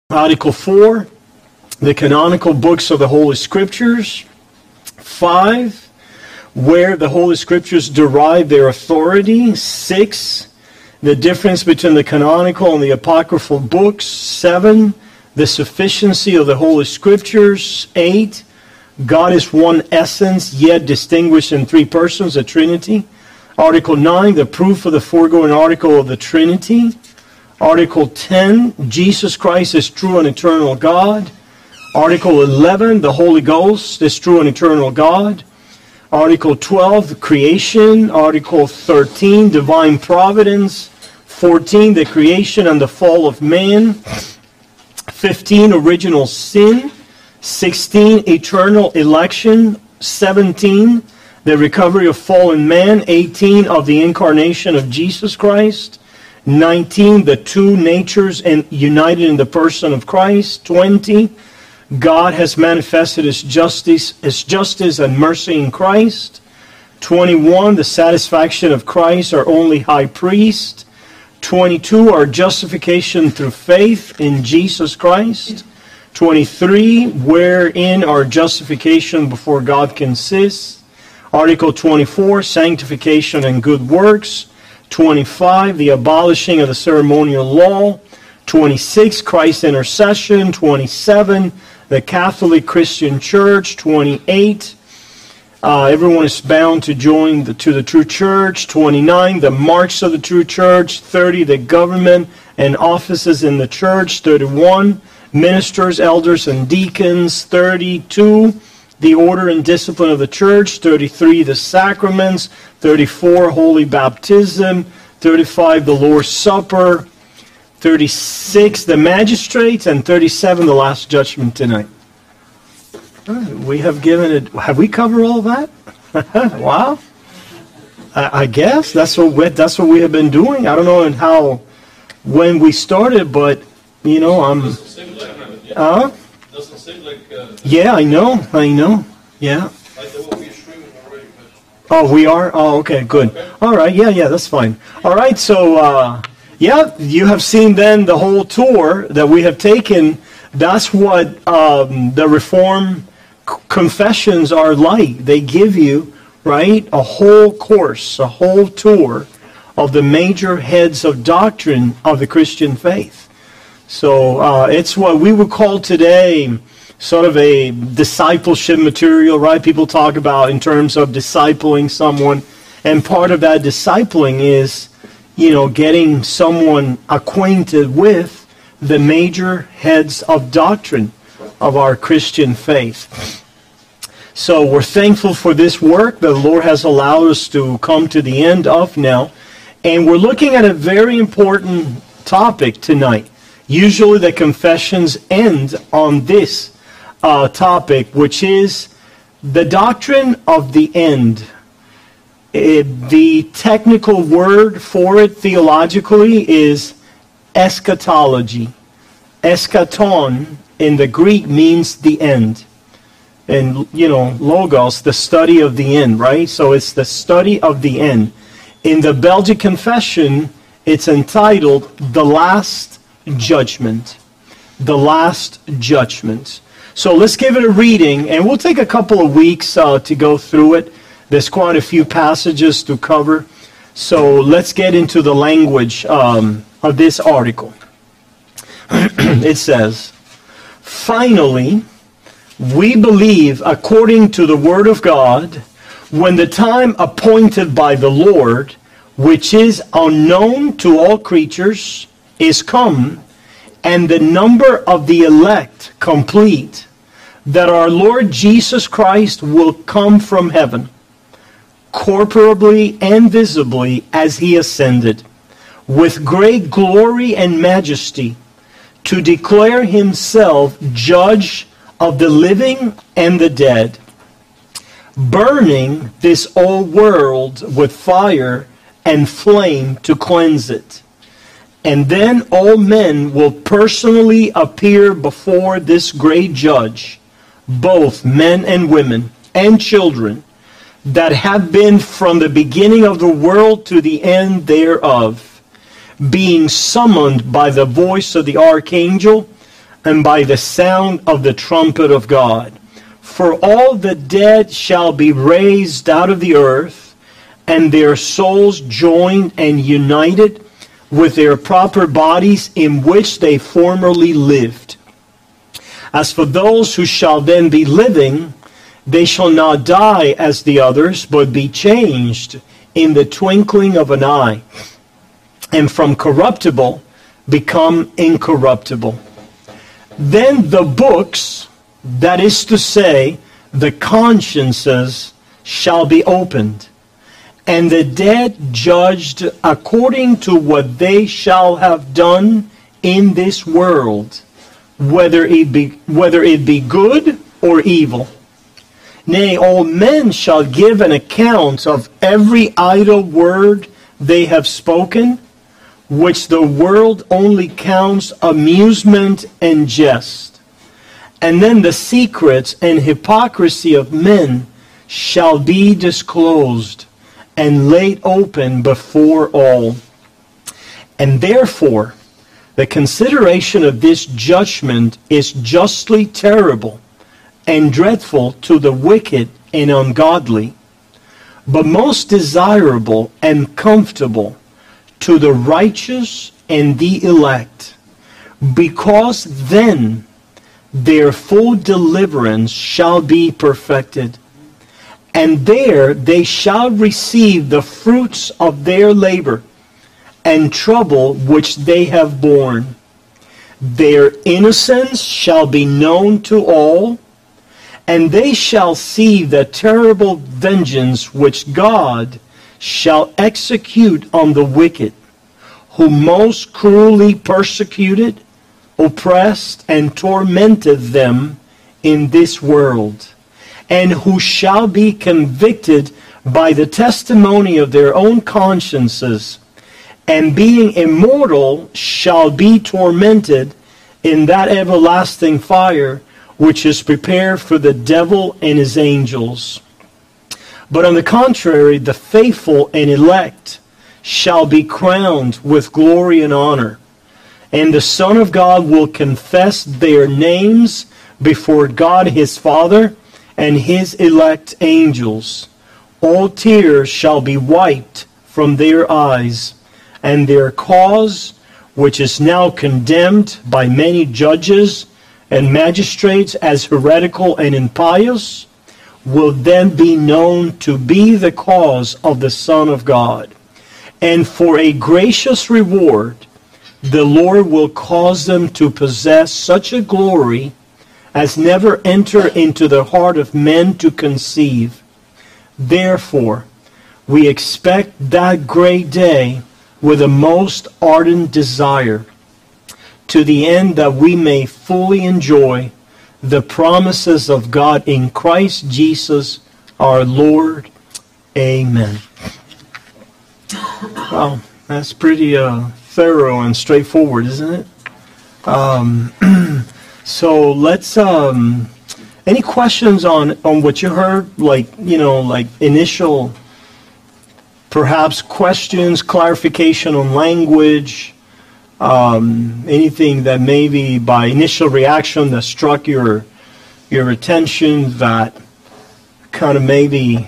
Article 4, the canonical books of the Holy Scriptures. 5, where the Holy Scriptures derive their authority. 6, the difference between the canonical and the apocryphal books. 7, the sufficiency of the Holy Scriptures. 8, God is one essence, yet distinguished in three persons, the Trinity. Article 9, the proof of the foregoing article of the Trinity. Article 10, Jesus Christ is true and eternal God. Article 11, the Holy Ghost is true and eternal God. Article 12, creation. Article 13, divine providence. 14, the creation and the fall of man. 15, original sin. 16, eternal election. 17, the recovery of fallen man. 18, of the incarnation of Jesus Christ. 19, the two natures and united in the person of Christ. 20, God has manifested His justice and mercy in Christ. 21, the satisfaction of Christ, our only high priest. 22, our justification through faith in Jesus Christ. 23, wherein our justification before God consists. Article 24, sanctification and good works. 25, the abolishing of the ceremonial law. 26, Christ's intercession. 27, the Catholic Christian Church. 28, everyone is bound to join to the true church. 29, the marks of the true church. 30, the government and offices in the church. 31, ministers, elders, and deacons. 32, the order and discipline of the church. 33, the sacraments. 34, holy baptism. 35, the Lord's Supper. 36, the magistrates. And 37, the last judgment tonight. We have given it. Have we covered all of that? Wow. I guess that's what we have been doing. I don't know when we started, but Doesn't seem like. Yeah, I know. Yeah. Like they will be streaming already. Oh, we are? Oh, okay, good. Okay. All right, yeah, that's fine. All right, so, you have seen then the whole tour that we have taken. That's what the Reformed confessions are like. They give you, right, a whole course, a whole tour of the major heads of doctrine of the Christian faith. So it's what we would call today sort of a discipleship material, right? People talk about in terms of discipling someone. And part of that discipling is, getting someone acquainted with the major heads of doctrine of our Christian faith. So we're thankful for this work that the Lord has allowed us to come to the end of now. And we're looking at a very important topic tonight. Usually the confessions end on this topic, which is the doctrine of the end. The technical word for it theologically is eschatology. Eschaton in the Greek means the end. And, logos, the study of the end, right? So it's the study of the end. In the Belgic Confession, it's entitled The Last Judgment. The Last Judgment. So let's give it a reading, and we'll take a couple of weeks to go through it. There's quite a few passages to cover. So let's get into the language of this article. It says, finally, we believe, according to the Word of God, when the time appointed by the Lord, which is unknown to all creatures, is come, and the number of the elect complete, that our Lord Jesus Christ will come from heaven, corporally and visibly as He ascended, with great glory and majesty, to declare Himself judge of the living and the dead, burning this old world with fire and flame to cleanse it. And then all men will personally appear before this great judge, both men and women and children, that have been from the beginning of the world to the end thereof, being summoned by the voice of the archangel and by the sound of the trumpet of God. For all the dead shall be raised out of the earth, and their souls joined and united with their proper bodies in which they formerly lived. As for those who shall then be living, they shall not die as the others, but be changed in the twinkling of an eye, and from corruptible become incorruptible. Then the books, that is to say, the consciences, shall be opened, and the dead judged according to what they shall have done in this world, whether it be good or evil. Nay, all men shall give an account of every idle word they have spoken, which the world only counts amusement and jest. And then the secrets and hypocrisy of men shall be disclosed and laid open before all. And therefore, the consideration of this judgment is justly terrible and dreadful to the wicked and ungodly, but most desirable and comfortable to the righteous and the elect, because then their full deliverance shall be perfected, and there they shall receive the fruits of their labor and trouble which they have borne. Their innocence shall be known to all, and they shall see the terrible vengeance which God shall execute on the wicked, who most cruelly persecuted, oppressed, and tormented them in this world, and who shall be convicted by the testimony of their own consciences, and being immortal shall be tormented in that everlasting fire which is prepared for the devil and his angels. But on the contrary, the faithful and elect shall be crowned with glory and honor, and the Son of God will confess their names before God his Father and his elect angels. All tears shall be wiped from their eyes, and their cause, which is now condemned by many judges and magistrates as heretical and impious, will then be known to be the cause of the Son of God. And for a gracious reward, the Lord will cause them to possess such a glory as never enter into the heart of men to conceive. Therefore, we expect that great day with a most ardent desire, to the end that we may fully enjoy the promises of God in Christ Jesus our Lord. Amen. Well, that's pretty thorough and straightforward, isn't it? So let's, any questions on what you heard? Like initial, perhaps questions, clarification on language, anything that maybe by initial reaction that struck your attention, that kind of maybe,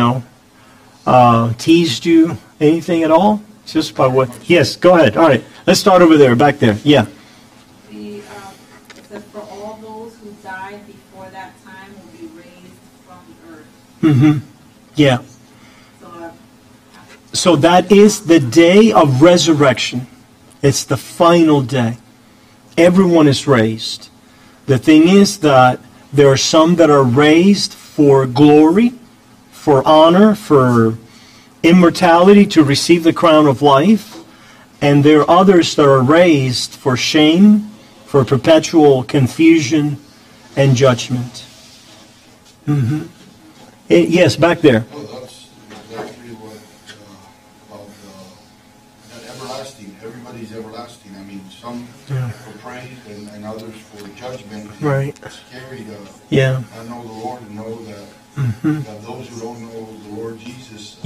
teased you, anything at all? Just by what? Yes, go ahead. All right, let's start over there, back there. Yeah. It says, for all those who died before that time will be raised from the earth. Mm-hmm. Yeah. So that is the day of resurrection. It's the final day. Everyone is raised. The thing is that there are some that are raised for glory, for honor, for immortality, to receive the crown of life. And there are others that are raised for shame, for perpetual confusion and judgment. Mm-hmm. Yes, back there. Well, that's exactly what about that everlasting. Everybody's everlasting. I mean, some for praise and others for judgment. Right. It's scary to not know the Lord and know that, that those who don't know the Lord Jesus.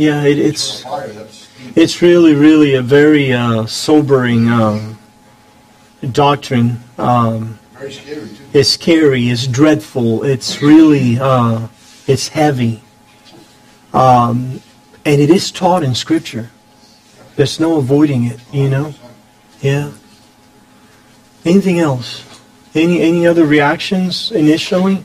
It's really a very sobering doctrine. Very scary too. It's scary. It's dreadful. It's really, it's heavy. And it is taught in Scripture. There's no avoiding it, you know? Yeah. Anything else? Any other reactions initially?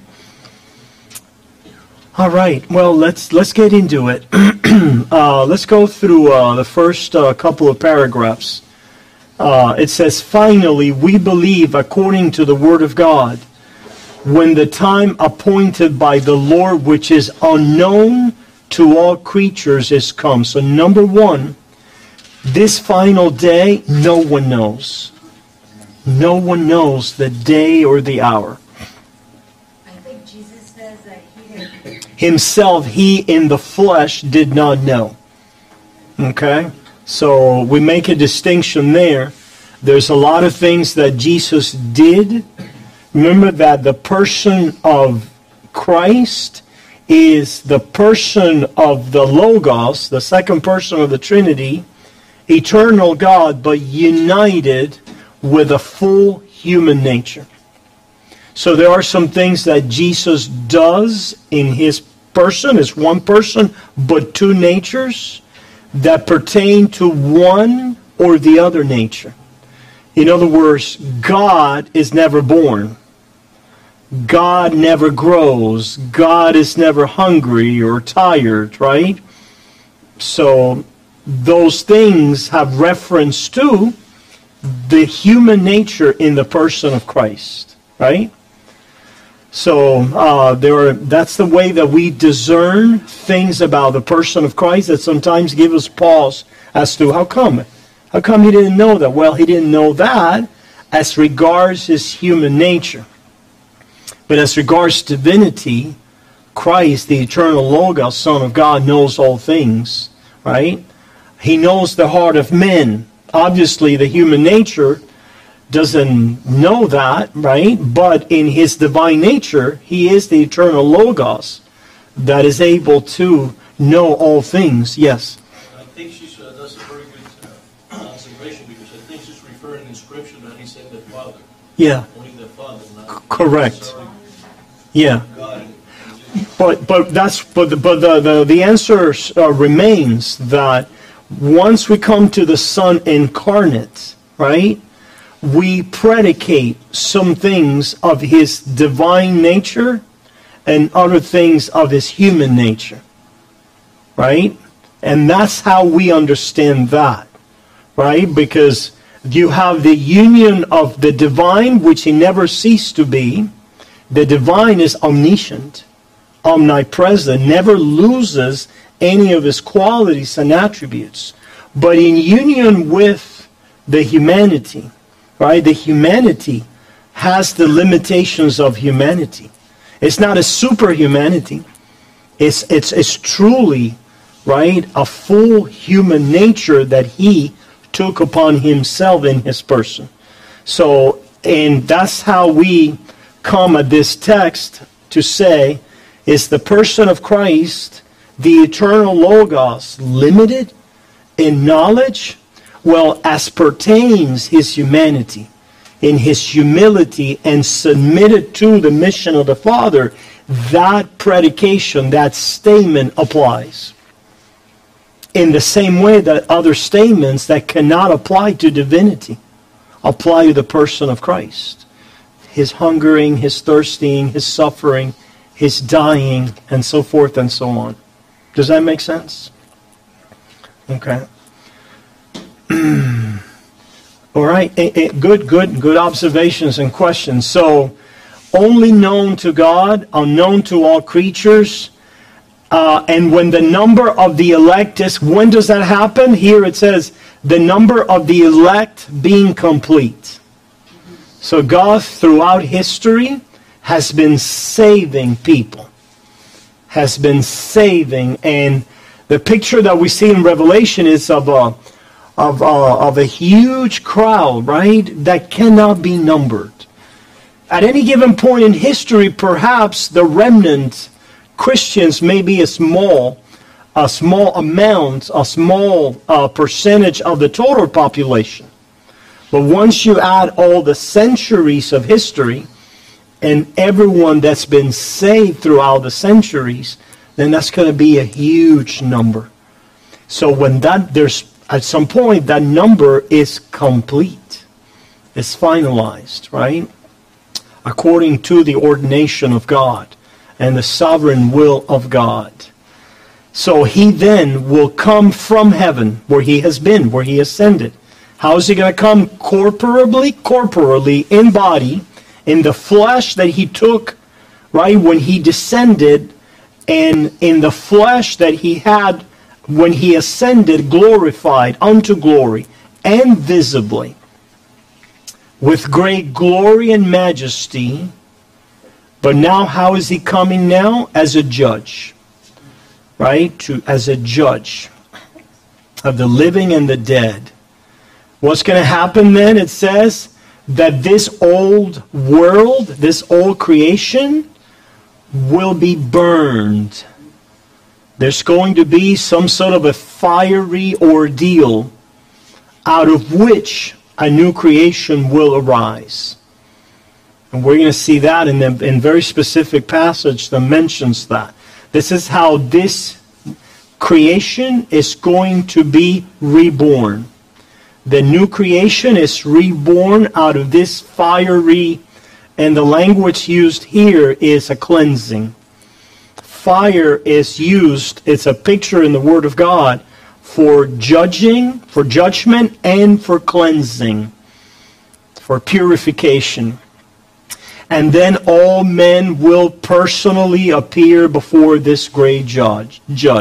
All right. Well, let's get into it. Let's go through the first couple of paragraphs. It says, "Finally, we believe according to the Word of God, when the time appointed by the Lord, which is unknown to all creatures, is come." So number one, this final day, no one knows. No one knows the day or the hour. I think Jesus says that he didn't. Himself, he in the flesh did not know. Okay? So we make a distinction there. There's a lot of things that Jesus did. Remember that the person of Christ is the person of the Logos, the second person of the Trinity, eternal God, but united with a full human nature. So there are some things that Jesus does in his person, as one person, but two natures, that pertain to one or the other nature. In other words, God is never born. God never grows. God is never hungry or tired, right? So those things have reference to the human nature in the person of Christ, right? So that's the way that we discern things about the person of Christ that sometimes give us pause as to how come he didn't know that? Well, he didn't know that as regards his human nature. But as regards divinity, Christ, the eternal Logos, Son of God, knows all things, right? He knows the heart of men. Obviously, the human nature doesn't know that, right? But in his divine nature, he is the eternal Logos that is able to know all things. Yes? I think that's a very good observation, because I think she's referring in Scripture that he said the Father. Yeah. Only the Father, not Correct. Yeah. God. But the answer remains that once we come to the Son incarnate, right, we predicate some things of his divine nature and other things of his human nature, right? And that's how we understand that, right? Because you have the union of the divine, which he never ceased to be. The divine is omniscient, omnipresent, never loses any of his qualities and attributes. But in union with the humanity, right? The humanity has the limitations of humanity. It's not a superhumanity. It's truly, right, a full human nature that he took upon himself in his person. So, and that's how we come at this text to say, is the person of Christ, the eternal Logos, limited in knowledge? Well, as pertains his humanity, in his humility and submitted to the mission of the Father, that predication, that statement applies. In the same way that other statements that cannot apply to divinity apply to the person of Christ. His hungering, his thirsting, his suffering, his dying, and so forth and so on. Does that make sense? Okay. All right. Good observations and questions. So, only known to God, unknown to all creatures. And when the number of the elect is, when does that happen? Here it says, the number of the elect being complete. So God, throughout history, has been saving people. Has been saving. And the picture that we see in Revelation is of a huge crowd, right, that cannot be numbered. At any given point in history, perhaps the remnant Christians may be a small amount, a small percentage of the total population. But once you add all the centuries of history and everyone that's been saved throughout the centuries, then that's going to be a huge number. So when there's at some point that number is complete, it's finalized, right? According to the ordination of God and the sovereign will of God. So he then will come from heaven, where he has been, where he ascended. How is he going to come? Corporally, in body, in the flesh that he took, right, when he descended, and in the flesh that he had when he ascended, glorified unto glory, and visibly, with great glory and majesty. But now, how is he coming now? As a judge, right? As a judge of the living and the dead. What's going to happen then? It says that this old world, this old creation, will be burned. There's going to be some sort of a fiery ordeal out of which a new creation will arise. And we're going to see that in a very specific passage that mentions that. This is how this creation is going to be reborn. The new creation is reborn out of this fiery, and the language used here is a cleansing. Fire is used, it's a picture in the Word of God for judging, for judgment, and for cleansing, for purification. And then all men will personally appear before this great judge,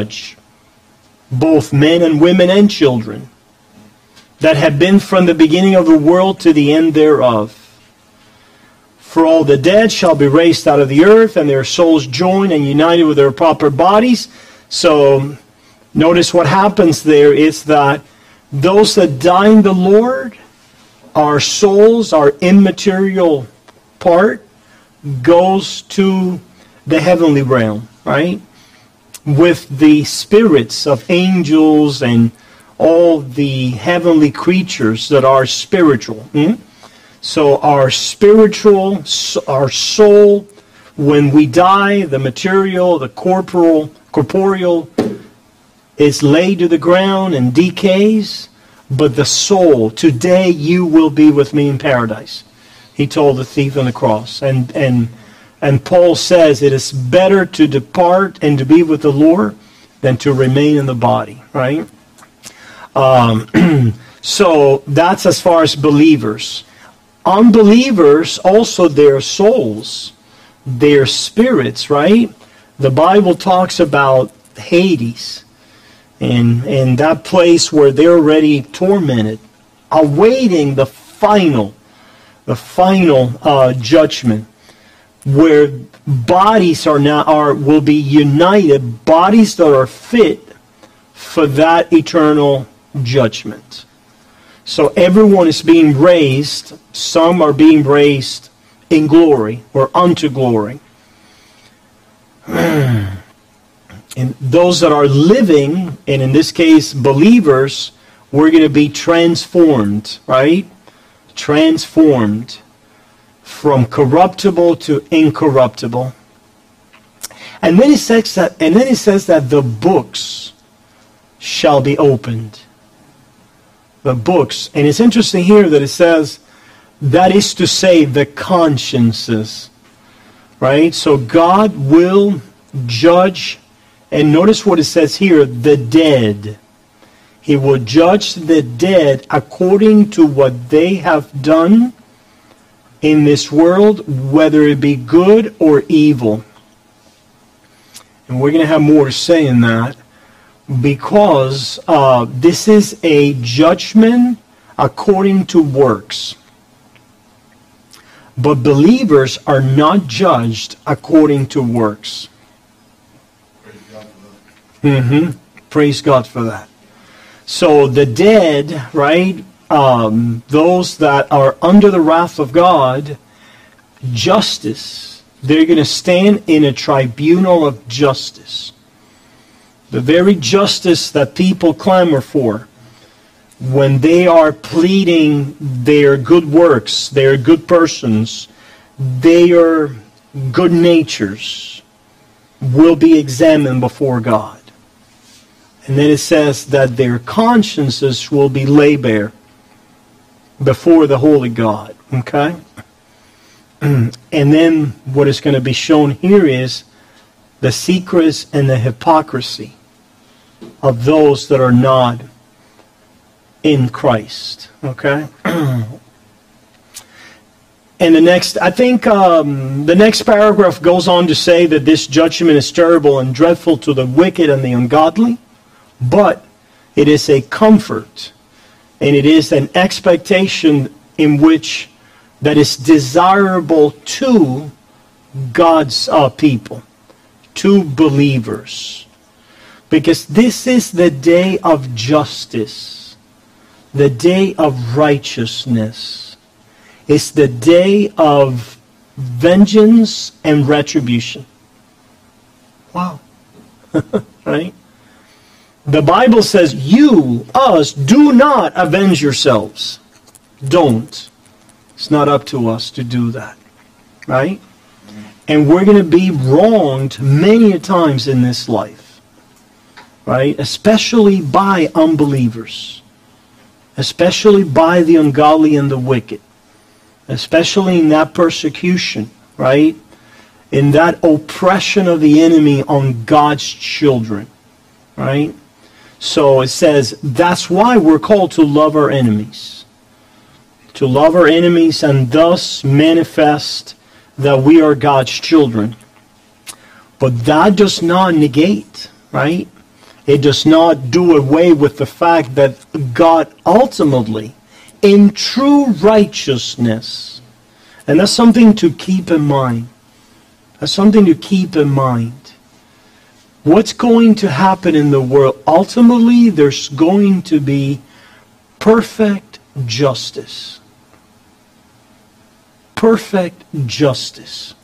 both men and women and children, that have been from the beginning of the world to the end thereof. For all the dead shall be raised out of the earth, and their souls joined and united with their proper bodies. So notice what happens there is that those that die in the Lord, our souls, our immaterial part, goes to the heavenly realm, right? With the spirits of angels and all the heavenly creatures that are spiritual. So our spiritual, our soul, when we die, the material, the corporeal is laid to the ground and decays. But the soul, today you will be with me in paradise, he told the thief on the cross. And Paul says it is better to depart and to be with the Lord than to remain in the body, right? So that's as far as believers. Unbelievers, also their souls, their spirits, right? The Bible talks about Hades and that place where they're already tormented, awaiting the final judgment, where bodies will be united, bodies that are fit for that eternal judgment. So everyone is being raised. Some are being raised in glory or unto glory. And those that are living, and in this case believers, we're going to be transformed, right? Transformed from corruptible to incorruptible. And then it says that the books shall be opened. The books. And it's interesting here that it says, that is to say, the consciences. Right? So God will judge, and notice what it says here, the dead. He will judge the dead according to what they have done in this world, whether it be good or evil. And we're going to have more to say in that, because this is a judgment according to works. But believers are not judged according to works. Praise God for that. Praise God for that. So the dead, right, those that are under the wrath of God, justice, they're going to stand in a tribunal of justice. The very justice that people clamor for. when they are pleading their good works, their good persons, their good natures will be examined before God. And then it says that their consciences will be laid bare before the holy God. Okay? And then what is going to be shown here is the secrets and the hypocrisy of those that are not in Christ. Okay? And the next paragraph goes on to say that this judgment is terrible and dreadful to the wicked and the ungodly, but it is a comfort and it is an expectation in which that is desirable to God's people, to believers. Because this is the day of justice, the day of righteousness. It's the day of vengeance and retribution. Wow. Right? The Bible says, us, do not avenge yourselves. Don't. It's not up to us to do that. Right? And we're going to be wronged many times in this life. Right? Especially by unbelievers. Especially by the ungodly and the wicked. Especially in that persecution. Right? In that oppression of the enemy on God's children. Right? So it says, that's why we're called to love our enemies. To love our enemies and thus manifest that we are God's children. But that does not negate, right? It does not do away with the fact that God ultimately, in true righteousness, and that's something to keep in mind. That's something to keep in mind. What's going to happen in the world? Ultimately, there's going to be perfect justice. Perfect justice.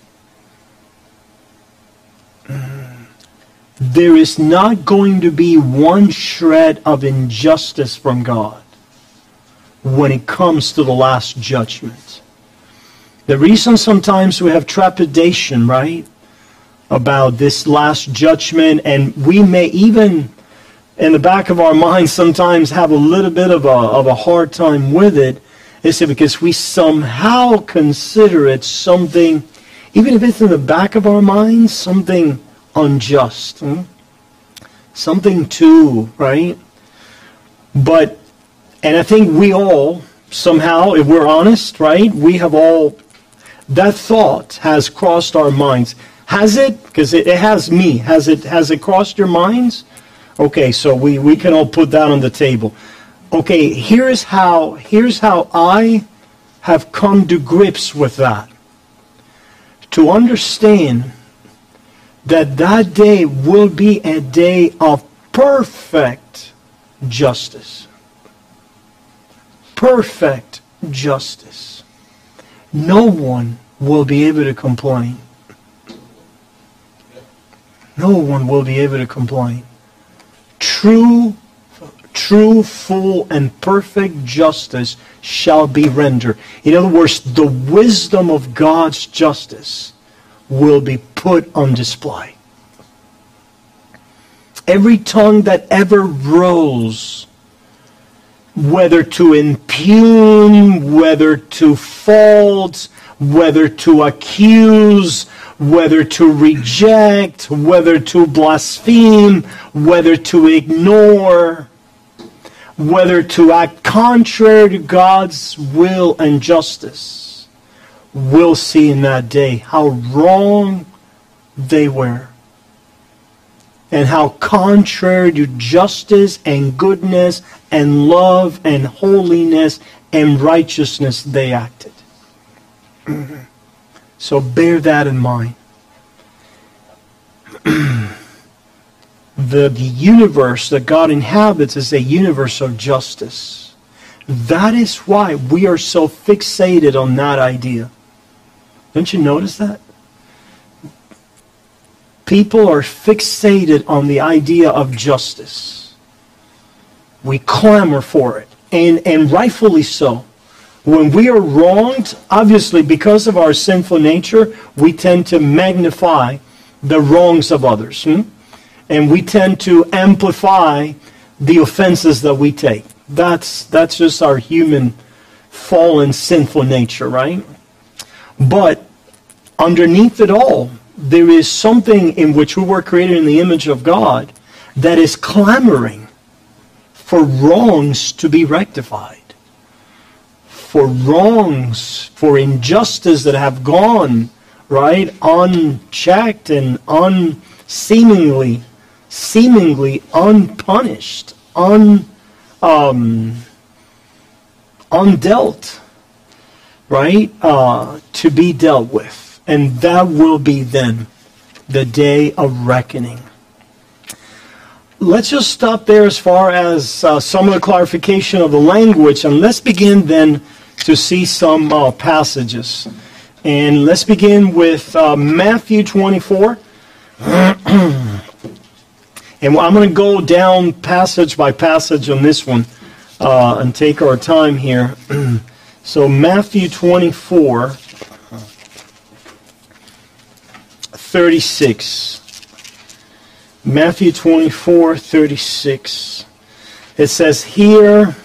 There is not going to be one shred of injustice from God when it comes to the last judgment. The reason sometimes we have trepidation, right, about this last judgment, and we may even in the back of our minds sometimes have a little bit of a hard time with it, is because we somehow consider it something, even if it's in the back of our minds, something unjust. Something too, right? But, and I think we all, somehow, if we're honest, right, we have all, that thought has crossed our minds. Has it? Because it has me. Has it crossed your minds? Okay, so we can all put that on the table. Okay, here's how I have come to grips with that. To understand that that day will be a day of perfect justice. Perfect justice. No one will be able to complain. No one will be able to complain. True, full, and perfect justice shall be rendered. In other words, the wisdom of God's justice will be put on display. Every tongue that ever rose, whether to impugn, whether to fault, whether to accuse, whether to reject, whether to blaspheme, whether to ignore, whether to act contrary to God's will and justice, will see in that day how wrong they were and how contrary to justice and goodness and love and holiness and righteousness they acted. So bear that in mind. The universe that God inhabits is a universe of justice. That is why we are so fixated on that idea. Don't you notice that? People are fixated on the idea of justice. We clamor for it, and rightfully so. When we are wronged, obviously because of our sinful nature, we tend to magnify the wrongs of others. And we tend to amplify the offenses that we take. That's just our human, fallen, sinful nature, right? But underneath it all, there is something in which we were created in the image of God that is clamoring for wrongs to be rectified. For wrongs, for injustice that have gone, right, unchecked and seemingly unpunished, undealt, right, to be dealt with. And that will be then the day of reckoning. Let's just stop there as far as some of the clarification of the language, and let's begin then to see some passages. And let's begin with Matthew 24. And I'm going to go down passage by passage on this one and take our time here. So Matthew 24, 36. Matthew 24, 36. It says here,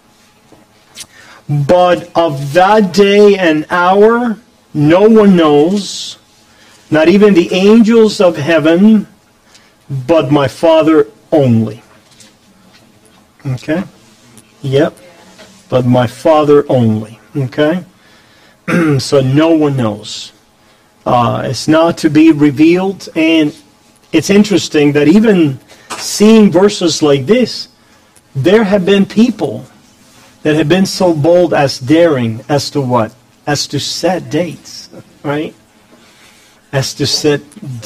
"But of that day and hour no one knows, not even the angels of heaven, but my Father only." Okay? Yep. But my Father only. Okay? So no one knows. It's not to be revealed. And it's interesting that even seeing verses like this, there have been people that have been so bold as daring as to what? As to set dates, right? As to set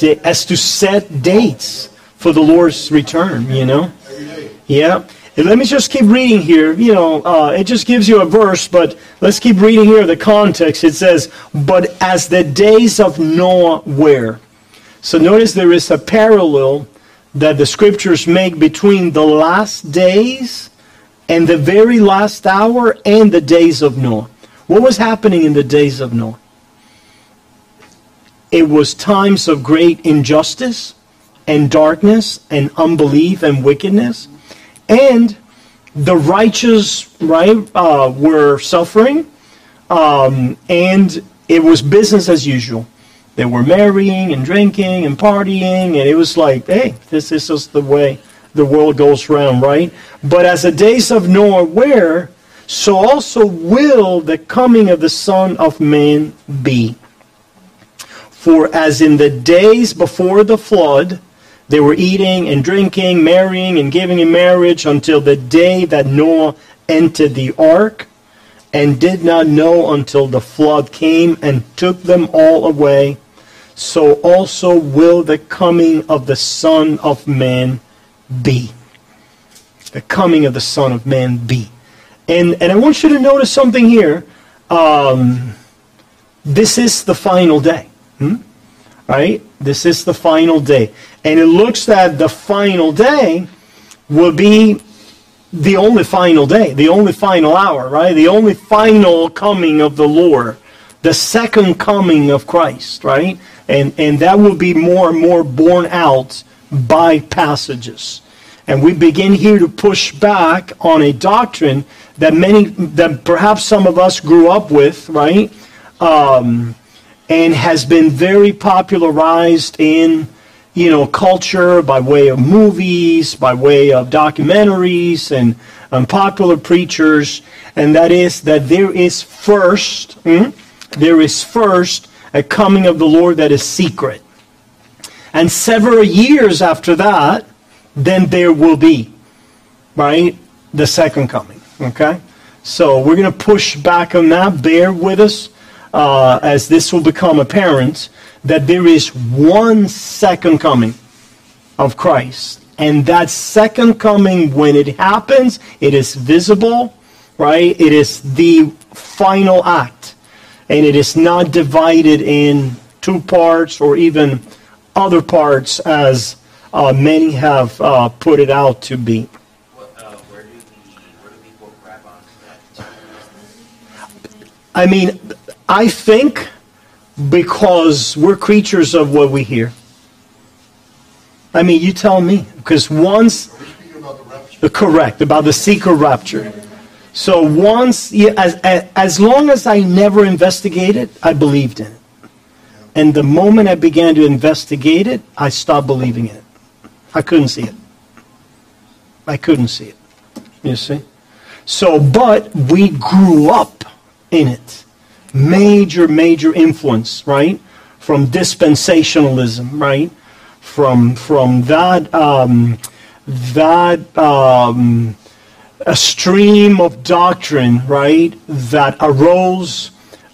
dates for the Lord's return, you know? Yeah. And let me just keep reading here. You know, it just gives you a verse, but let's keep reading here the context. It says, "But as the days of Noah were." So notice there is a parallel that the scriptures make between the last days and the very last hour and the days of Noah. What was happening in the days of Noah? It was times of great injustice and darkness and unbelief and wickedness. And the righteous, right, were suffering. And it was business as usual. They were marrying and drinking and partying. And it was like, hey, this is just the way the world goes round, right? But as the days of Noah were, so also will the coming of the Son of Man be. For as in the days before the flood, they were eating and drinking, marrying and giving in marriage until the day that Noah entered the ark, and did not know until the flood came and took them all away, so also will the coming of the Son of Man be. The coming of the Son of Man be. And I want you to notice something here. This is the final day. Right? This is the final day. And it looks that the final day will be the only final day, the only final hour, right? The only final coming of the Lord, the second coming of Christ, right? And that will be more and more borne out by passages. And we begin here to push back on a doctrine that perhaps some of us grew up with, right? And has been very popularized in, culture by way of movies, by way of documentaries and popular preachers, and that is that there is first a coming of the Lord that is secret. And several years after that, then there will be, right, the second coming, okay? So we're going to push back on that. Bear with us as this will become apparent that there is one second coming of Christ. And that second coming, when it happens, it is visible, right? It is the final act. And it is not divided in two parts or even other parts as many have put it out to be. Where do I mean, I think because we're creatures of what we hear. I mean, you tell me. Because once... We're speaking about the rapture. Correct, about the secret rapture. So once, as long as I never investigated, I believed in it. And the moment I began to investigate it, I stopped believing in it. I couldn't see it. I couldn't see it. You see? So, but we grew up in it. Major influence, right? From dispensationalism, right? From that a stream of doctrine, right? That arose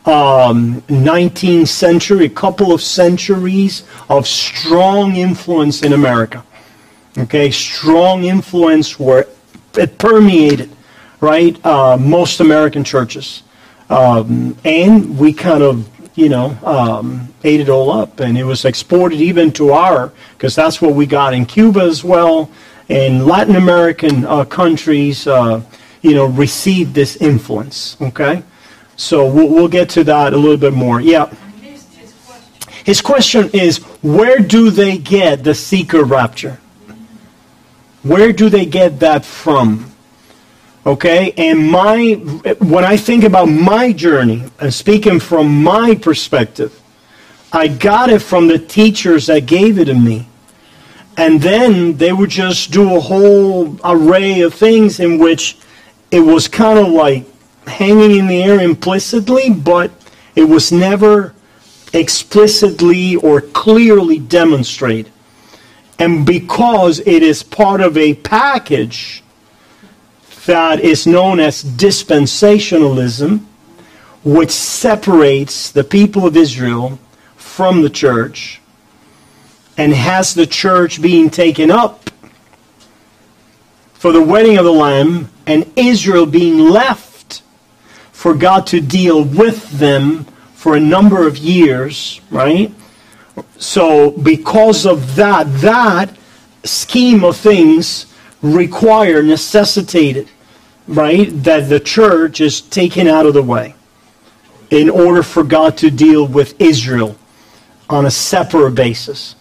19th century, a couple of centuries of strong influence in America. Okay, strong influence where it permeated, right? Most American churches. And we kind of, ate it all up. And it was exported even to because that's what we got in Cuba as well. And Latin American countries, received this influence. Okay? So we'll get to that a little bit more. Yeah. His question is, where do they get the secret rapture? Where do they get that from? Okay, and when I think about my journey, and speaking from my perspective, I got it from the teachers that gave it to me. And then they would just do a whole array of things in which it was kind of like hanging in the air implicitly, but it was never explicitly or clearly demonstrated. And because it is part of a package that is known as dispensationalism, which separates the people of Israel from the church and has the church being taken up for the wedding of the Lamb and Israel being left for God to deal with them for a number of years, right? So because of that scheme of things necessitated, right, that the church is taken out of the way in order for God to deal with Israel on a separate basis.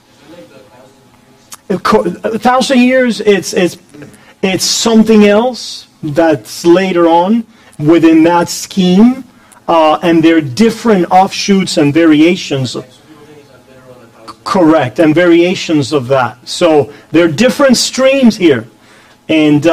1,000 years, it's something else that's later on within that scheme, and there are different offshoots and variations. Correct, and variations of that. So there are different streams here. And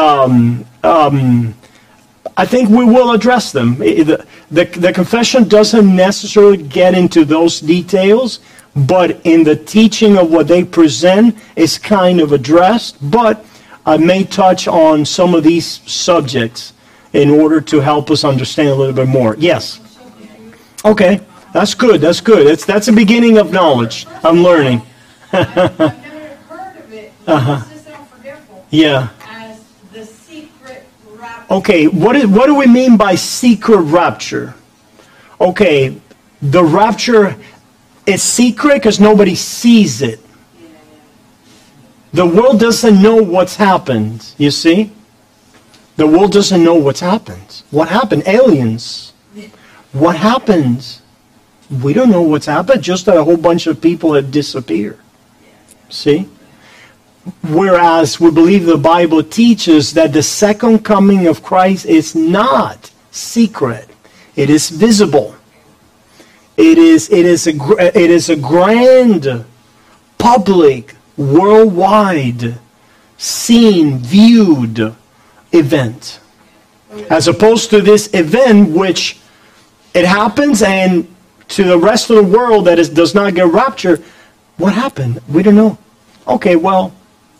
I think we will address them. The confession doesn't necessarily get into those details, but in the teaching of what they present is kind of addressed. But I may touch on some of these subjects in order to help us understand a little bit more. Yes? Okay, that's good. That's the beginning of knowledge. I'm learning. I've never heard of it. It's just unforgettable. Yeah. As the secret rapture. Okay, what do we mean by secret rapture? Okay, the rapture is secret because nobody sees it. The world doesn't know what's happened, you see? The world doesn't know what's happened. What happened? Aliens. What happened? We don't know what's happened, just that a whole bunch of people have disappeared. See? Whereas we believe the Bible teaches that the second coming of Christ is not secret. It is visible. It is a grand, public, worldwide, seen, viewed event. As opposed to this event which it happens and to the rest of the world that does not get raptured, what happened? We don't know. Okay, well,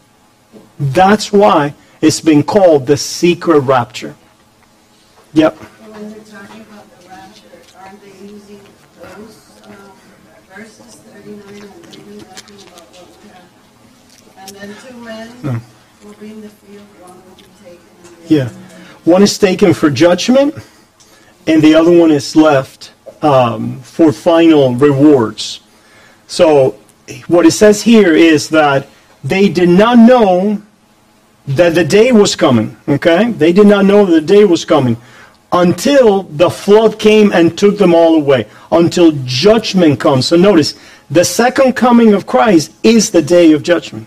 that's why it's been called the secret rapture. Yep. When they're talking about the rapture, aren't they using those verses 39 and 30 talking about what would happen? And then two men will be in the field, one will be taken. Yeah. One is taken for judgment, and the other one is left for final rewards. So what it says here is that they did not know that the day was coming. Okay? They did not know that the day was coming. until the flood came and took them all away, until judgment comes. So notice, the second coming of Christ is the day of judgment.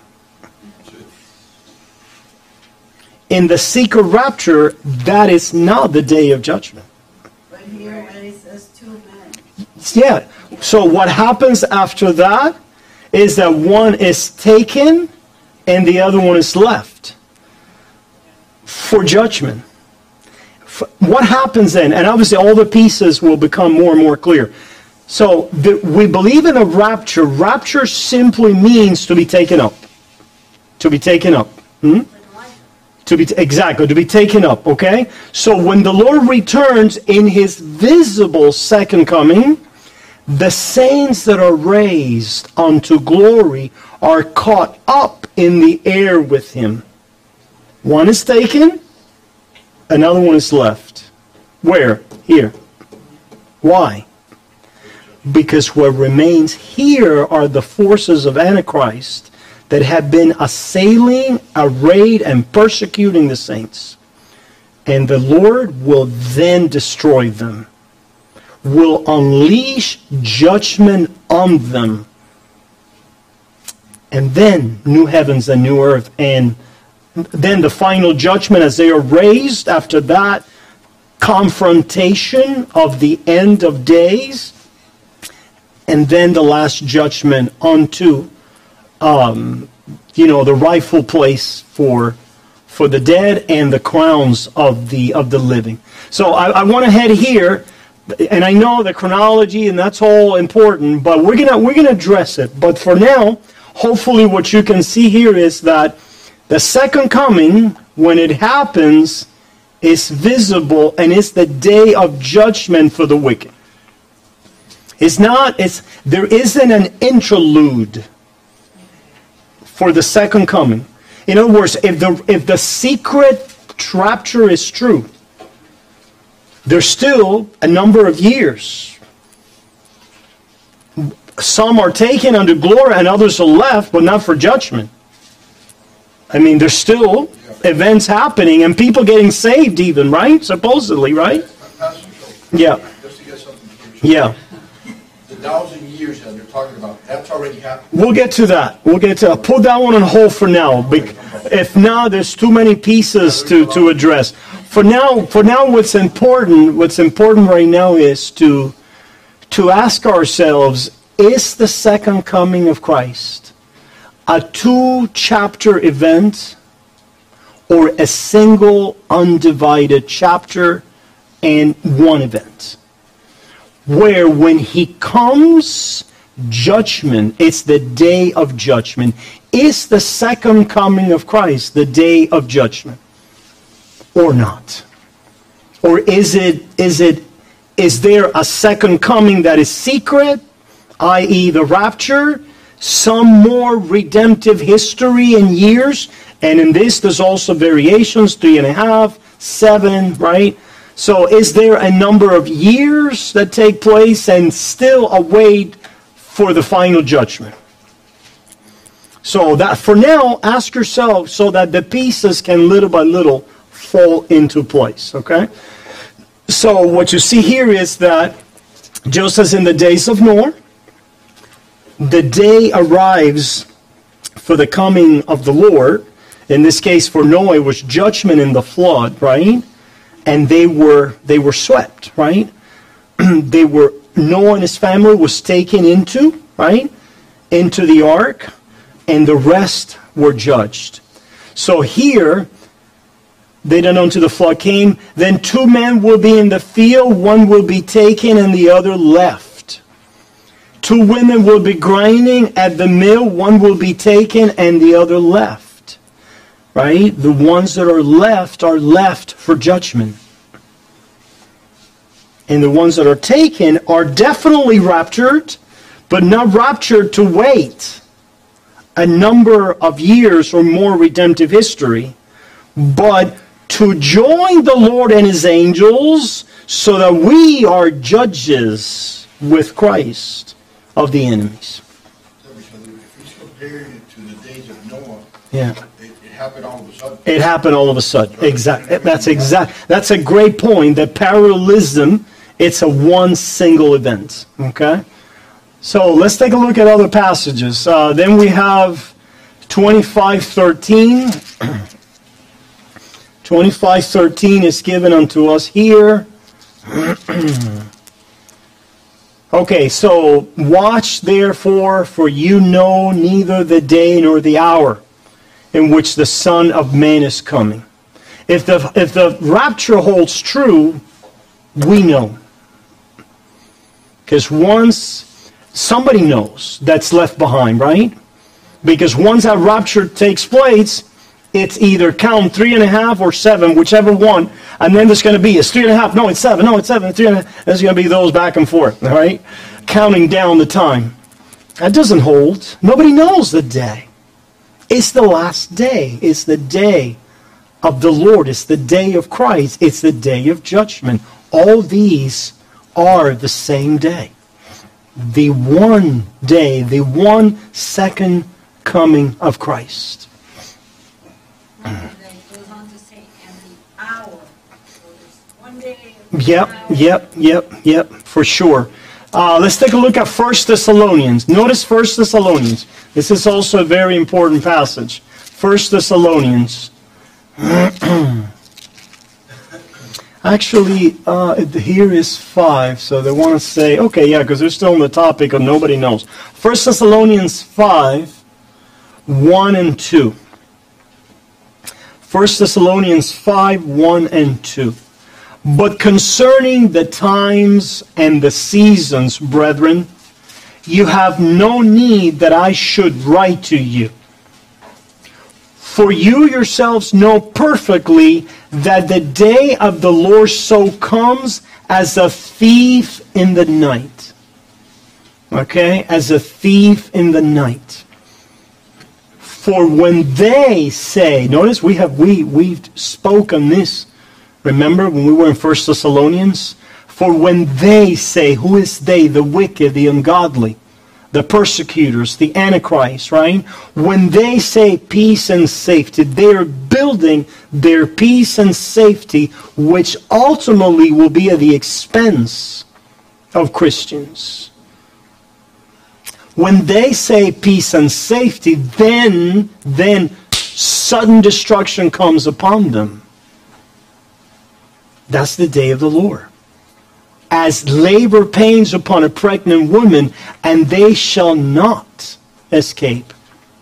In the secret rapture, that is not the day of judgment. But here when it says 2 men. Yeah. So what happens after that is that one is taken and the other one is left for judgment. What happens then? And obviously all the pieces will become more and more clear. So we believe in a rapture. Rapture simply means to be taken up. To be taken up. To be taken up, okay? So when the Lord returns in his visible second coming, the saints that are raised unto glory are caught up in the air with him. One is taken, another one is left. Where? Here. Why? Because what remains here are the forces of Antichrist that have been assailing, arrayed, and persecuting the saints. And the Lord will then destroy them, will unleash judgment on them. And then new heavens and new earth, and then the final judgment as they are raised after that confrontation of the end of days, and then the last judgment unto the rightful place for the dead and the crowns of the living. So I want to head here, and I know the chronology and that's all important, but we're gonna address it. But for now, hopefully what you can see here is that the second coming, when it happens, is visible and it's the day of judgment for the wicked. There isn't an interlude for the second coming. In other words, if the secret rapture is true, there's still a number of years. Some are taken unto glory and others are left, but not for judgment. I mean, there's still events happening and people getting saved even, right? Supposedly, right? Yeah. Just to get something clear. Yeah. The 1,000 years that they're talking about, that's already happened. We'll get to that. Put that one on hold for now. If not, there's too many pieces to address. For now, what's important right now is to ask ourselves, is the second coming of Christ a 2-chapter event or a single undivided chapter and one event? Where when he comes, judgment, it's the day of judgment. Is the second coming of Christ the day of judgment or not? Or is there a second coming that is secret, i.e. the rapture, some more redemptive history in years, and in this there's also variations, 3.5, 7, right? So is there a number of years that take place and still await for the final judgment? So that for now, ask yourself so that the pieces can little by little fall into place, okay? So what you see here is that just as in the days of Noah, the day arrives for the coming of the Lord. In this case, for Noah, it was judgment in the flood, right? And they were swept, right? Noah and his family was taken into the ark, and the rest were judged. So here, they don't know until the flood came. Then 2 men will be in the field, one will be taken and the other left. 2 women will be grinding at the mill, one will be taken and the other left. Right? The ones that are left for judgment. And the ones that are taken are definitely raptured, but not raptured to wait a number of years or more redemptive history, but to join the Lord and his angels so that we are judges with Christ of the enemies. If he's comparing it to the days of Noah, Yeah. it happened all of a sudden. It happened all of a sudden. Exactly. That's a great point. That parallelism, it's a one single event. Okay? So let's take a look at other passages. Then we have 25:13. 25:13 is given unto us here. Okay, so watch therefore, for you know neither the day nor the hour in which the Son of Man is coming. If the rapture holds true, we know. Because once somebody knows that's left behind, right? Because once that rapture takes place, it's either count 3.5 or 7, whichever one, and then there's going to be it's 3.5, no, it's 7, no, it's 7, it's 3.5. There's going to be those back and forth, all right? Counting down the time. That doesn't hold. Nobody knows the day. It's the last day. It's the day of the Lord. It's the day of Christ. It's the day of judgment. All these are the same day. The one day, the one second coming of Christ. And then it goes on to say, and the hour. So there's one day. Yep, for sure. Let's take a look at 1 Thessalonians. Notice 1 Thessalonians. This is also a very important passage. 1 Thessalonians. Actually, here is 5, so they want to say, okay, yeah, because they're still on the topic of nobody knows. 1 Thessalonians 5, 1 and 2. 1 Thessalonians 5, 1 and 2. But concerning the times and the seasons, brethren, you have no need that I should write to you. For you yourselves know perfectly that the day of the Lord so comes as a thief in the night. Okay? As a thief in the night. For when they say, notice we've spoken this, remember when we were in 1 Thessalonians? For when they say, who is they? The wicked, the ungodly, the persecutors, the Antichrist, right? When they say peace and safety, they are building their peace and safety, which ultimately will be at the expense of Christians. When they say peace and safety, then sudden destruction comes upon them. That's the day of the Lord. As labor pains upon a pregnant woman, and they shall not escape.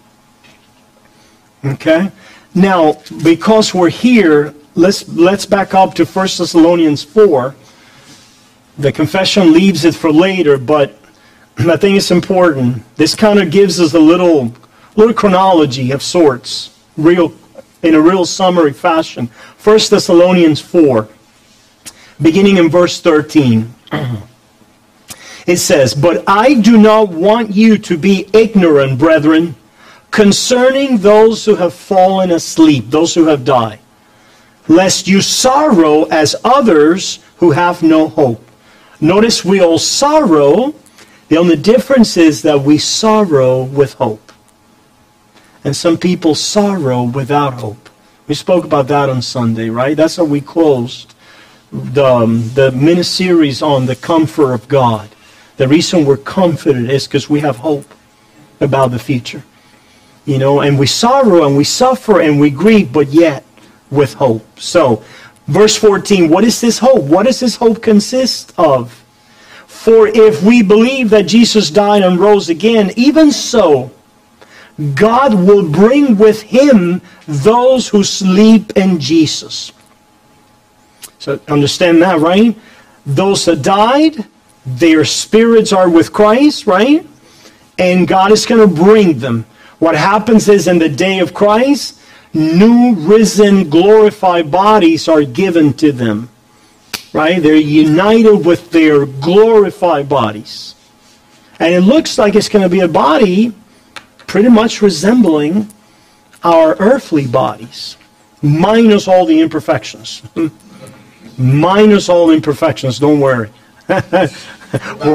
Okay? Now, because we're here, let's back up to 1 Thessalonians 4. The confession leaves it for later, but I think it's important. This kind of gives us a little chronology of sorts, in a real summary fashion. 1 Thessalonians 4, beginning in verse 13. It says, But I do not want you to be ignorant, brethren, concerning those who have fallen asleep, those who have died, lest you sorrow as others who have no hope. Notice we all sorrow. The only difference is that we sorrow with hope. And some people sorrow without hope. We spoke about that on Sunday, right? That's how we closed the mini-series on the comfort of God. The reason we're comforted is because we have hope about the future. You know, and we sorrow and we suffer and we grieve, but yet with hope. So, verse 14, what is this hope? What does this hope consist of? For if we believe that Jesus died and rose again, even so, God will bring with him those who sleep in Jesus. So understand that, right? Those that died, their spirits are with Christ, right? And God is going to bring them. What happens is in the day of Christ, new risen glorified bodies are given to them. Right? They're united with their glorified bodies. And it looks like it's going to be a body pretty much resembling our earthly bodies, minus all the imperfections. Minus all imperfections, don't worry.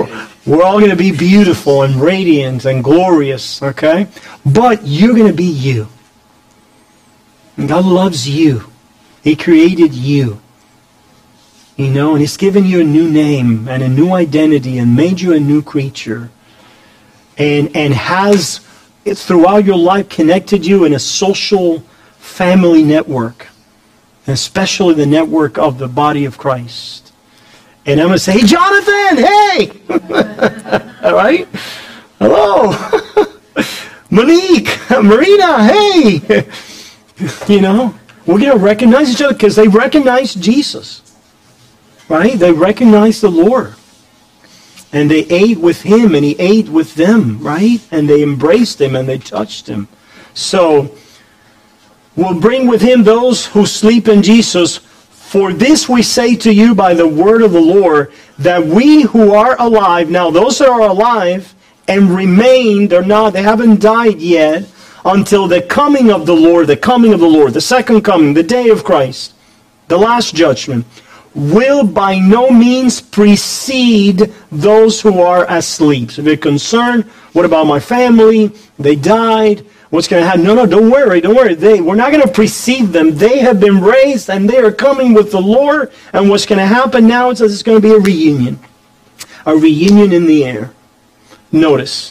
We're all going to be beautiful and radiant and glorious, okay? But you're going to be you. And God loves you. He created you. You know, and He's given you a new name and a new identity and made you a new creature. And has, throughout your life, connected you in a social family network. Especially the network of the body of Christ. And I'm going to say, hey, Jonathan, hey! All right? Hello. Monique, Marina, hey! You know, we're going to recognize each other because they recognize Jesus. Right? They recognize the Lord. And they ate with Him and He ate with them, right? And they embraced Him and they touched Him. So, we'll bring with Him those who sleep in Jesus. For this we say to you by the word of the Lord, that we who are alive, now those that are alive and remain, they haven't died yet, until the coming of the Lord, the second coming, the day of Christ, the last judgment, will by no means precede those who are asleep. So if you're concerned, what about my family? They died. What's going to happen? No, don't worry. We're not going to precede them. They have been raised and they are coming with the Lord. And what's going to happen now is it's going to be a reunion. A reunion in the air. Notice.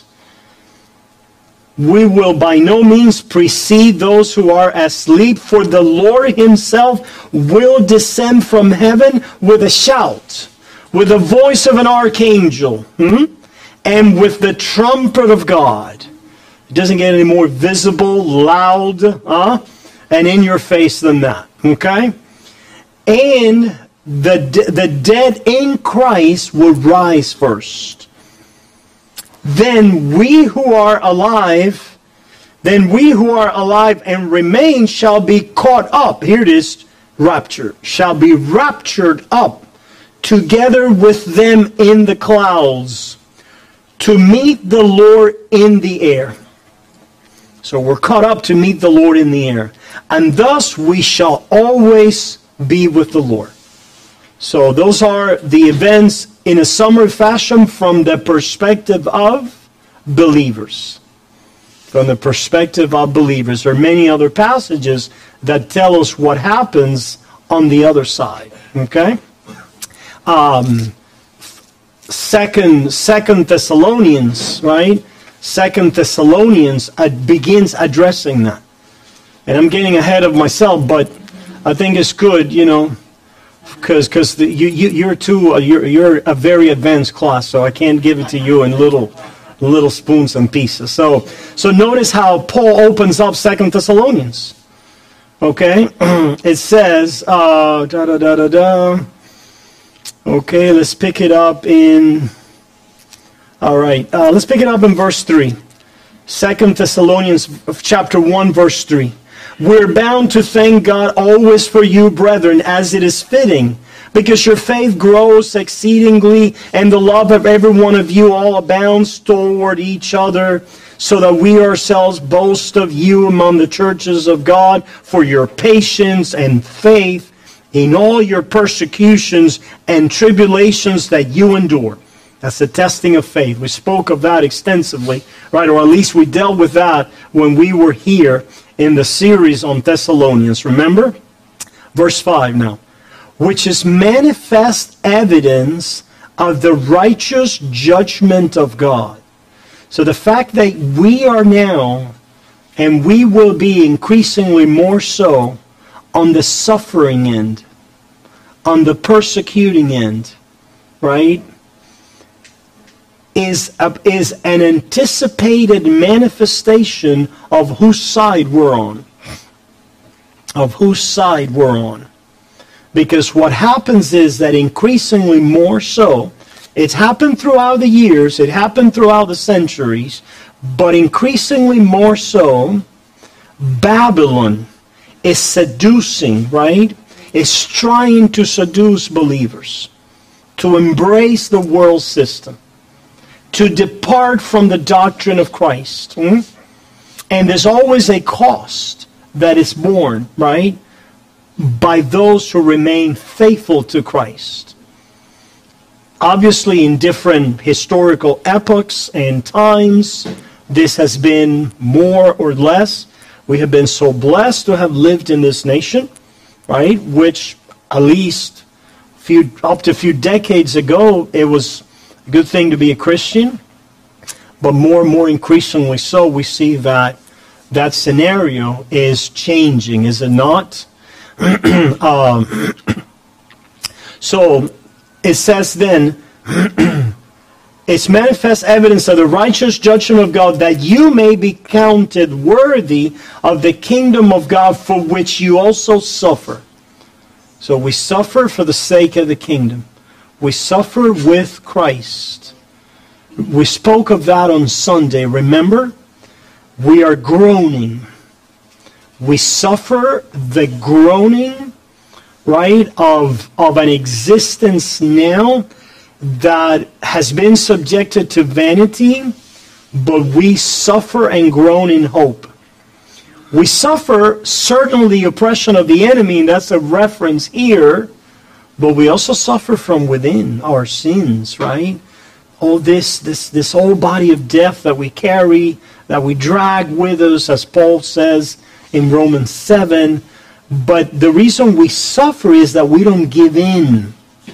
We will by no means precede those who are asleep, for the Lord Himself will descend from heaven with a shout, with the voice of an archangel, and with the trumpet of God. It doesn't get any more visible, loud, and in your face than that. Okay? And the dead in Christ will rise first. Then we who are alive and remain shall be caught up. Here it is, rapture. Shall be raptured up together with them in the clouds to meet the Lord in the air. So we're caught up to meet the Lord in the air. And thus we shall always be with the Lord. So those are the events in a summary fashion from the perspective of believers. From the perspective of believers. There are many other passages that tell us what happens on the other side. Okay? Second Thessalonians, right? 2 Thessalonians begins addressing that. And I'm getting ahead of myself, but I think it's good, you know, because you're a very advanced class, so I can't give it to you in little spoons and pieces. So notice how Paul opens up 2 Thessalonians. Okay, it says Okay, let's pick it up in. All right, let's pick it up in verse 3. 2 Thessalonians chapter 1, verse 3. We're bound to thank God always for you, brethren, as it is fitting, because your faith grows exceedingly, and the love of every one of you all abounds toward each other, so that we ourselves boast of you among the churches of God for your patience and faith in all your persecutions and tribulations that you endure. That's the testing of faith. We spoke of that extensively, right? Or at least we dealt with that when we were here in the series on Thessalonians. Remember? Verse 5 now. Which is manifest evidence of the righteous judgment of God. So the fact that we are now, and we will be increasingly more so, on the suffering end, on the persecuting end, right? Is an anticipated manifestation of whose side we're on. Of whose side we're on. Because what happens is that increasingly more so, it's happened throughout the years, it happened throughout the centuries, but increasingly more so, Babylon is seducing, right? Is trying to seduce believers to embrace the world system, to depart from the doctrine of Christ. And there's always a cost that is borne, right, by those who remain faithful to Christ. obviously in different historical epochs and times, this has been more or less. We have been so blessed to have lived in this nation, right? Which at least up to a few decades ago, it was a good thing to be a Christian. But more and more increasingly so, we see that that scenario is changing, is it not? So it says then, it's manifest evidence of the righteous judgment of God, that you may be counted worthy of the kingdom of God, for which you also suffer. So we suffer for the sake of the kingdom. We suffer with Christ. We spoke of that on Sunday, remember? We are groaning. We suffer the groaning, right, of an existence now that has been subjected to vanity, but we suffer and groan in hope. We suffer certainly the oppression of the enemy, and that's a reference here, but we also suffer from within our sins, right? All this whole body of death that we carry, that we drag with us, as Paul says in Romans 7. But the reason we suffer is that we don't give in.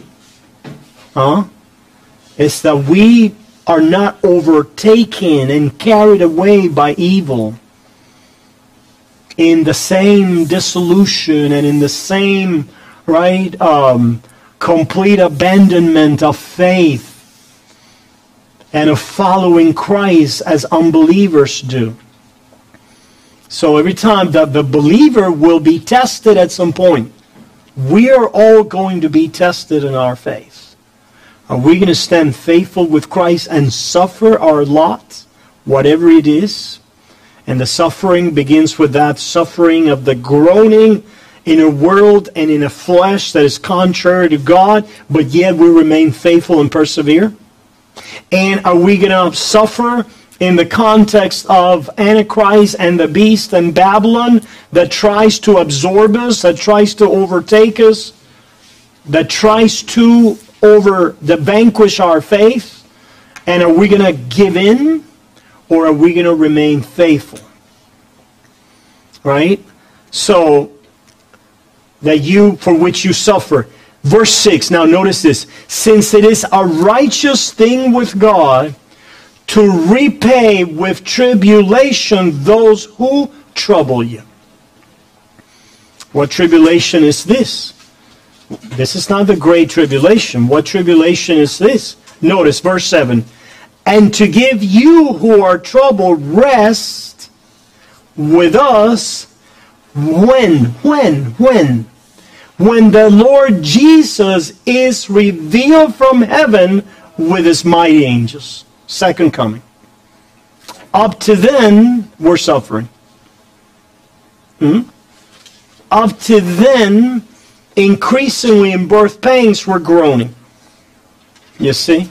It's that we are not overtaken and carried away by evil in the same dissolution and in the same, right, complete abandonment of faith and of following Christ as unbelievers do. So every time that the believer will be tested at some point, we are all going to be tested in our faith. Are we going to stand faithful with Christ and suffer our lot, whatever it is? And the suffering begins with that suffering of the groaning in a world and in a flesh that is contrary to God, but yet we remain faithful and persevere. And are we going to suffer in the context of Antichrist and the beast and Babylon that tries to absorb us, that tries to overtake us, that tries to vanquish our faith? And are we going to give in, or are we going to remain faithful? Right? So, that you, for which you suffer. Verse 6, now notice this. Since it is a righteous thing with God to repay with tribulation those who trouble you. What tribulation is this? This is not the great tribulation. What tribulation is this? Notice verse 7. And to give you who are troubled rest with us when the Lord Jesus is revealed from heaven with his mighty angels. Second coming. Up to then, we're suffering. Up to then, increasingly in birth pains, we're groaning. You see?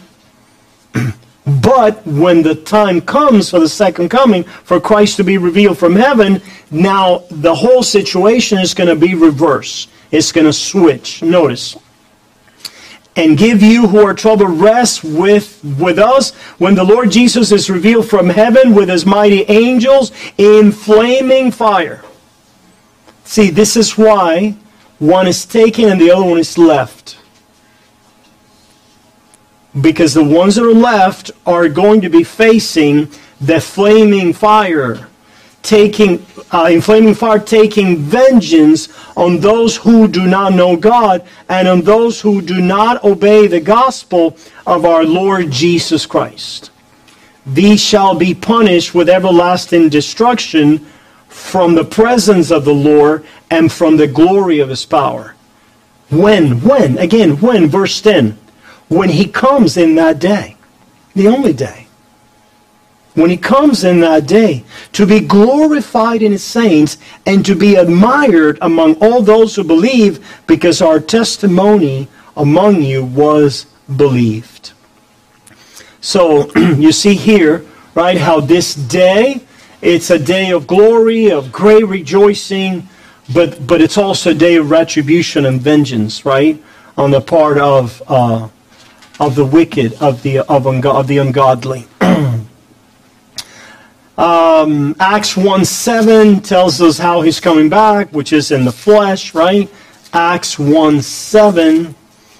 But when the time comes for the second coming, for Christ to be revealed from heaven, now the whole situation is going to be reversed. It's going to switch. Notice. And give you who are troubled rest with us when the Lord Jesus is revealed from heaven with his mighty angels in flaming fire. See, this is why one is taken and the other one is left. Because the ones that are left are going to be facing the flaming fire, taking vengeance on those who do not know God and on those who do not obey the gospel of our Lord Jesus Christ. These shall be punished with everlasting destruction from the presence of the Lord and from the glory of his power. When? Verse 10. When he comes in that day, the only day. When he comes in that day, to be glorified in his saints and to be admired among all those who believe, because our testimony among you was believed. So you see here, right, how this day, it's a day of glory, of great rejoicing, but it's also a day of retribution and vengeance, right, on the part of of the wicked, of the ungodly. Acts 1:7 tells us how he's coming back, which is in the flesh, right? Acts 1:7.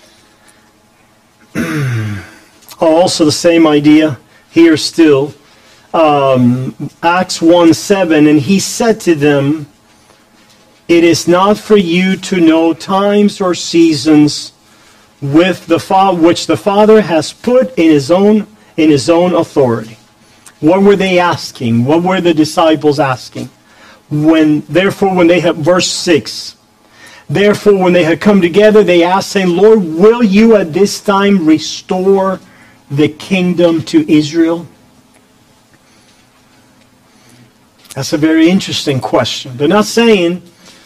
Also the same idea here still. Acts 1:7, and he said to them, "It is not for you to know times or seasons which the Father has put in his own authority." What were they asking? What were the disciples asking? Therefore, when they had, verse 6, therefore, when they had come together, they asked, saying, "Lord, will you at this time restore the kingdom to Israel?" That's a very interesting question. They're not saying,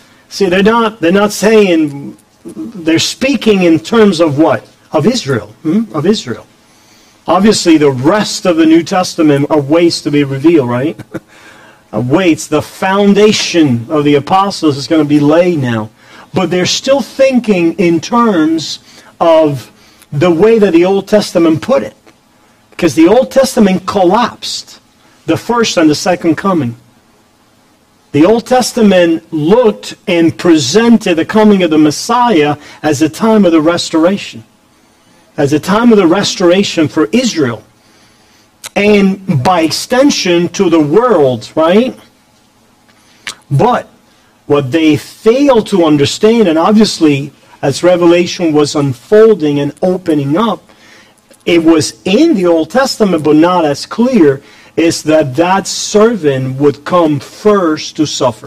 they're speaking in terms of what? Of Israel. Of Israel. Obviously, the rest of the New Testament awaits to be revealed, right? Awaits. The foundation of the apostles is going to be laid now. But they're still thinking in terms of the way that the Old Testament put it. Because the Old Testament collapsed the first and the second coming. The Old Testament looked and presented the coming of the Messiah as a time of the restoration. As a time of the restoration for Israel. And by extension to the world, right? But what they failed to understand, and obviously as Revelation was unfolding and opening up, it was in the Old Testament but not as clear, is that servant would come first to suffer.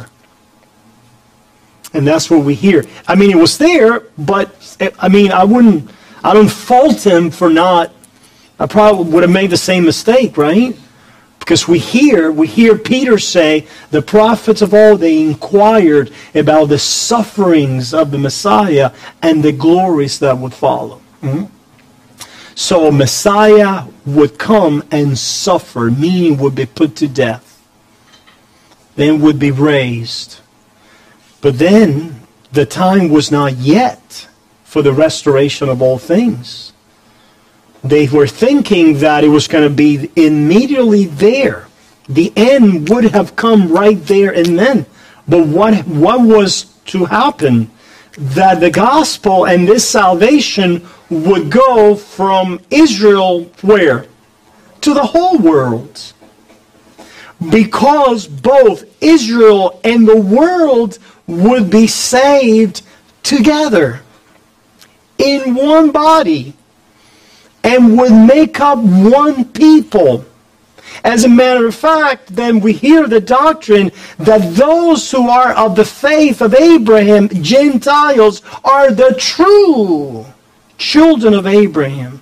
And that's what we hear. I mean, it was there, but I mean, I don't fault him for not. I probably would have made the same mistake, right? Because we hear Peter say, the prophets of old, they inquired about the sufferings of the Messiah and the glories that would follow. So Messiah would come and suffer, meaning would be put to death. Then would be raised. But then the time was not yet for the restoration of all things. They were thinking that it was going to be immediately there. The end would have come right there and then. But what was to happen? That the gospel and this salvation would go from Israel where? To the whole world. Because both Israel and the world would be saved together in one body and would make up one people. As a matter of fact, then we hear the doctrine that those who are of the faith of Abraham, Gentiles, are the true children of Abraham.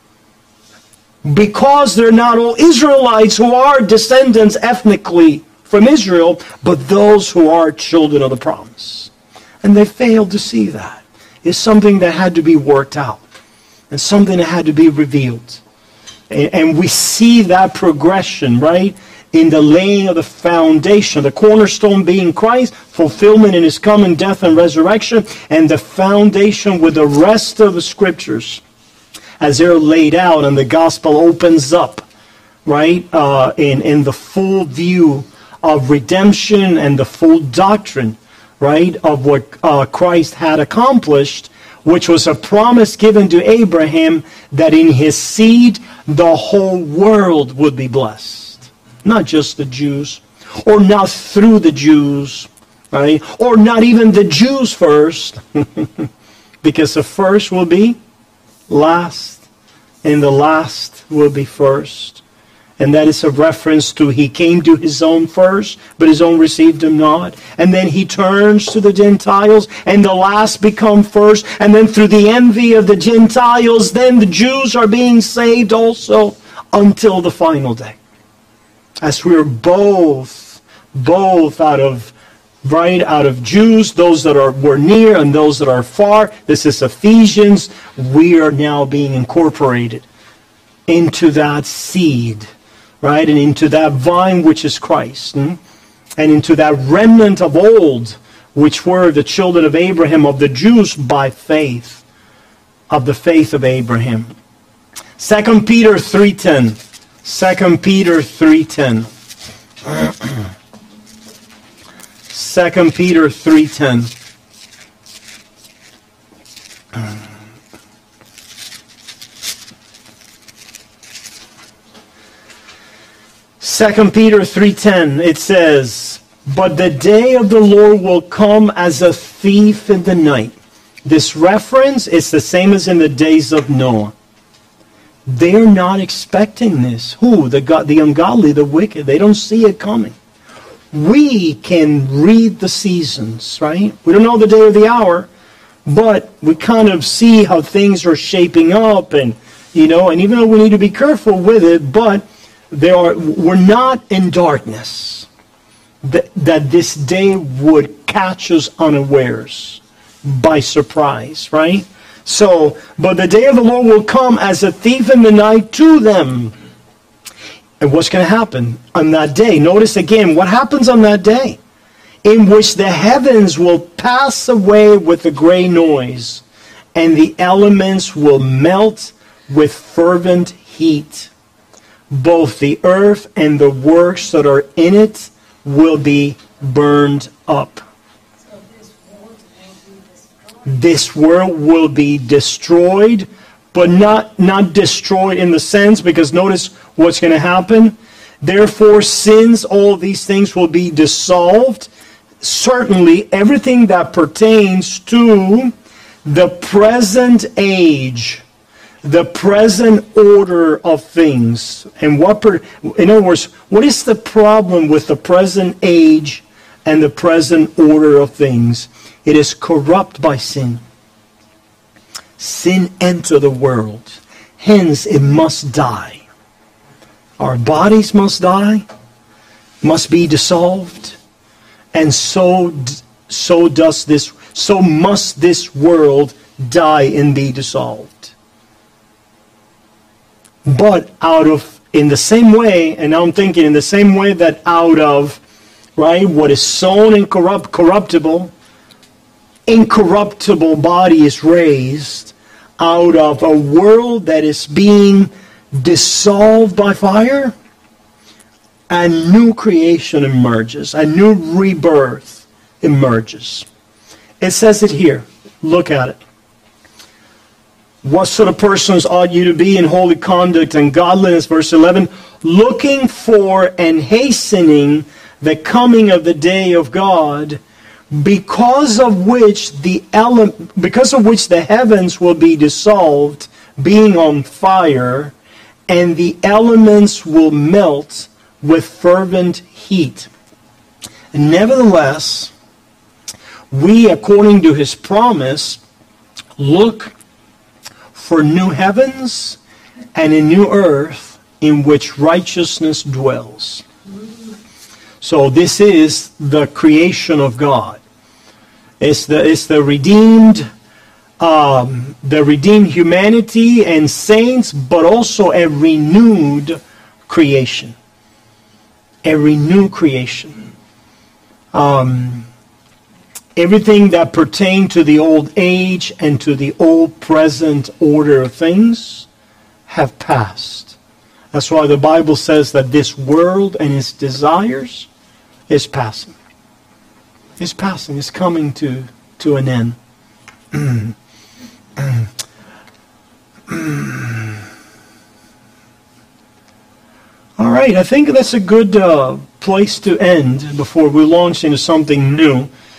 Because they're not all Israelites who are descendants ethnically from Israel, but those who are children of the promise. And they failed to see that. It's something that had to be worked out. And something that had to be revealed. And we see that progression, right? In the laying of the foundation. The cornerstone being Christ, fulfillment in his coming, death, and resurrection, and the foundation with the rest of the scriptures as they're laid out, and the gospel opens up, right? In the full view of redemption and the full doctrine, right? Of what Christ had accomplished, which was a promise given to Abraham that in his seed the whole world would be blessed. Not just the Jews, or not through the Jews, right? Or not even the Jews first, because the first will be last, and the last will be first. And that is a reference to he came to his own first, but his own received him not. And then he turns to the Gentiles, and the last become first. And then through the envy of the Gentiles, then the Jews are being saved also until the final day. As we're both out of Jews, those that were near and those that are far. This is Ephesians. We are now being incorporated into that seed, right? And into that vine which is Christ. And into that remnant of old, which were the children of Abraham, of the Jews by faith, of the faith of Abraham. 2 Peter 3:10. 2 Peter 3:10. 2 Peter 3:10. 2 Peter 3:10, it says, "But the day of the Lord will come as a thief in the night." This reference is the same as in the days of Noah. They're not expecting this. Who? The ungodly, the wicked. They don't see it coming. We can read the seasons, right? We don't know the day or the hour, but we kind of see how things are shaping up, and and even though we need to be careful with it, but we're not in darkness. That this day would catch us unawares, by surprise, right? So, but the day of the Lord will come as a thief in the night to them. And what's going to happen on that day? Notice again, what happens on that day? In which the heavens will pass away with a great noise, and the elements will melt with fervent heat. Both the earth and the works that are in it will be burned up. So this world will be destroyed. This world will be destroyed, but not destroyed in the sense, because notice what's going to happen. Therefore, since all these things will be dissolved, certainly everything that pertains to the present age, the present order of things. And in other words, what is the problem with the present age and the present order of things? It is corrupt by sin. Sin entered the world. Hence, it must die. Our bodies must die, must be dissolved, and so must this world die and be dissolved. But in the same way, and now I'm thinking in the same way that out of, right, what is sown in corruptible, incorruptible body is raised out of a world that is being dissolved by fire, a new creation emerges, a new rebirth emerges. It says it here. Look at it. What sort of persons ought you to be in holy conduct and godliness? Verse 11, looking for and hastening the coming of the day of God, because of which the heavens will be dissolved, being on fire, and the elements will melt with fervent heat. Nevertheless, we, according to his promise, look for new heavens and a new earth in which righteousness dwells. So this is the creation of God. It's the redeemed humanity and saints, but also a renewed creation. A renewed creation. Everything that pertained to the old age and to the old present order of things have passed. That's why the Bible says that this world and its desires is passing. It's passing. It's coming to an end. All right, I think that's a good place to end before we launch into something new.